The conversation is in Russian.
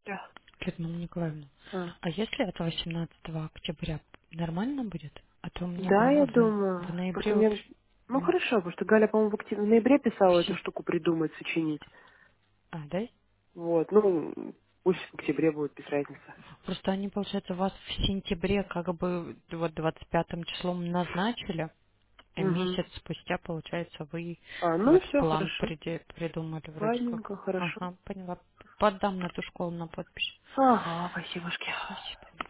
Да. Людмила Николаевна, А. а если это 18 октября нормально будет? А то у меня Да, я Галя в думаю. ноябре Просто мне... вообще... Ну хорошо, потому что Галя, по-моему, в ноябре писала эту Все. штуку придумать, сочинить. А, да? Вот, ну, пусть в октябре будет без разницы. Просто они, получается, вас в сентябре как бы вот 25 числом назначили, а Угу. месяц спустя, получается, вы А, ну вот и все, план хорошо. придумали вроде как. Ладненько, хорошо. Ага, поняла. Поддам на ту школу на подпись. Ага, спасибошки. Спасибо.